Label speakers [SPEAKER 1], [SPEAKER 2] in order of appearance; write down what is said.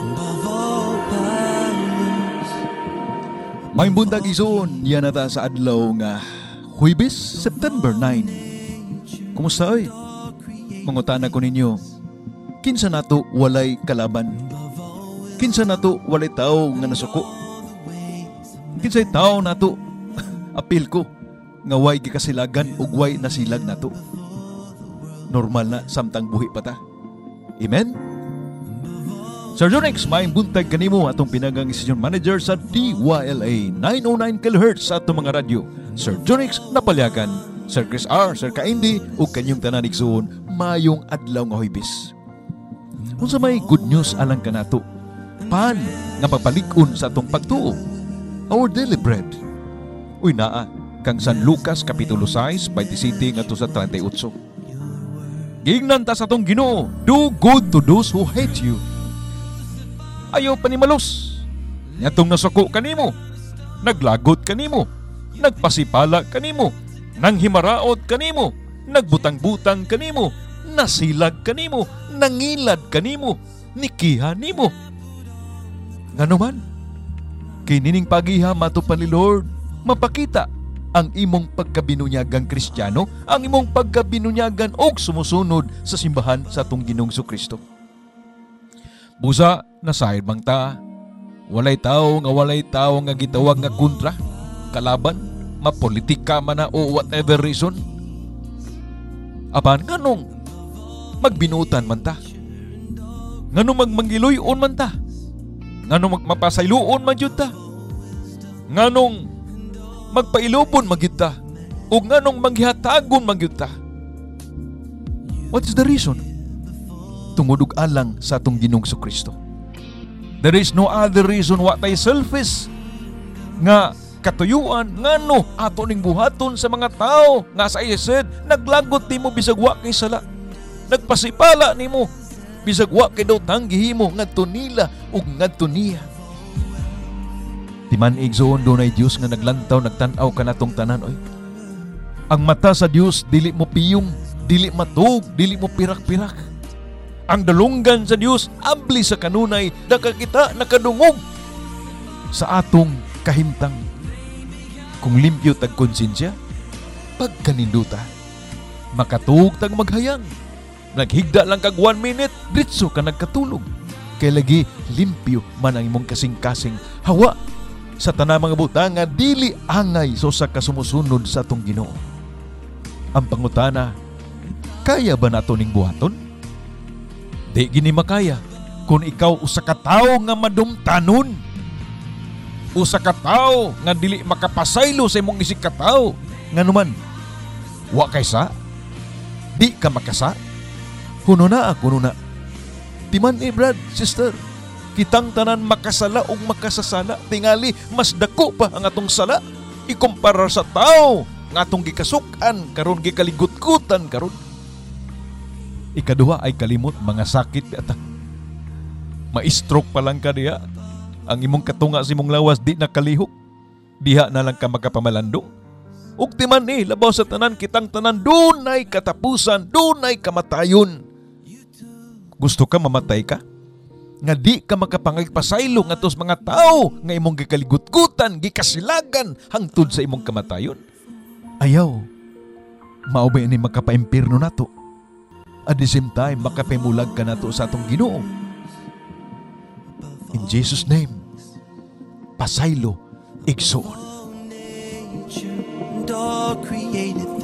[SPEAKER 1] May buntag ison, yan nata sa adlaw nga Huwebes, September 9. Kumusta oy? Mangutana ko ninyo, kinsa nato walay kalaban? Kinsa nato walay tao nga nasuko? Kinsay tao nato apil ko nga way gikasilagan ug way nasilag nato? Normal na samtang buhi pa ta. Amen? Sir Jonix, may buntag kanimo atong pinagang station manager sa DYLA 909 kHz sa atong mga radyo. Sir Jonix Napalyagan, Sir Chris R, Sir Kaindi ug kanyong tanan igsoon, mayong adlaw nga Huwebes. Unsa may good news alang kanato? Pan nga papalig-on sa atong pagtuo. Our daily bread. Uy naa kang San Lucas kapitulo 6 27 ngadto sa 38. Giingnan ta sa atong Ginoo, do good to those who hate you. Ayaw panimalos. Ngatong nasuko kanimo, naglagot kanimo, nagpasipala kanimo, nanghimaraot kanimo, nagbutang-butang kanimo, nasilag kanimo, nangilad kanimo, nikiha nimo. Ngano man, kinining pagiha matupan ni Lord, mapakita ang imong pagkabinunyagang Kristiyano, ang imong pagkabinunyagan og sumusunod sa simbahan sa atong Ginoong Kristo. Busa na sahid bang ta, walay tao nga gitawag nga kontra, kalaban, mapolitika man na o whatever reason. Apan nganong magbinutan man ta? Nganong magmangiluyon man ta? Nganong magmapasayloon man jud ta? Nganong magpailubon man gyud ta? O nganong manghihatagon man gyud ta? What is the reason? Tungod ug alang sa atong Ginoong Kristo. There is no other reason wa tay selfish nga katuyuan ngano ato ning buhaton sa mga tao nga sa ised naglagot nimo bisag wa kay sala, nagpasipala nimo bisag wa kay daw tanggihimo ngadto nila ug ngadto niya. Timan igsoon dunay Dios nga naglantaw nagtan-aw kanatong tanan oy. Ang mata sa Dios dili mo piyong, dili matug, dili mo pirak-pirak. Ang dalunggan sa Dios abli sa kanunay nakakita nakadungog sa atong kahimtang. Kung limpyo tag konsensya, pagkaninduta, makatug tag maghayang. Naghigda lang kag 1 minute, ditso ka nagkatulog. Kay lagi limpyo man ang imong kasing-kasing. Hawa sa tanang mga butang nga dili angay so sa kasumusunod sa atong Ginoo. Ang pangutana, kaya ba nato ning buhaton? Di gini makaya kung ikaw usa ka tawo nga madumtanon, usa ka tawo nga dili makapasaylo sa imong isig ka tawo, nganuman wa kaysa di ka makasa. Kuno na. Timan brad, sister, kitang tanan makasala o makasasala, tingali mas dako pa ang atong sala ikumpara sa tao nga atong gikasukan karon gikaligutkutan karon. Ikaduha ay kalimot mga sakit at ma-stroke pa lang ka diha. Ang imong katunga sa imong lawas di nakalihok, diha na lang ka magkapamalandong. Ug timan labaw sa tanan kitang tanan dunay katapusan, dunay kamatayon. Gusto ka mamatay ka? Nga di ka makapangagpasaylo nga tos mga tao nga imong gikaligutkutan, gikasilagan hangtod sa imong kamatayon? Ayaw. Mao ba ini makapaimpirno nato? At the same time, makapimulag ka na to sa atong Ginoo. In Jesus' name, pasaylo, igsoon.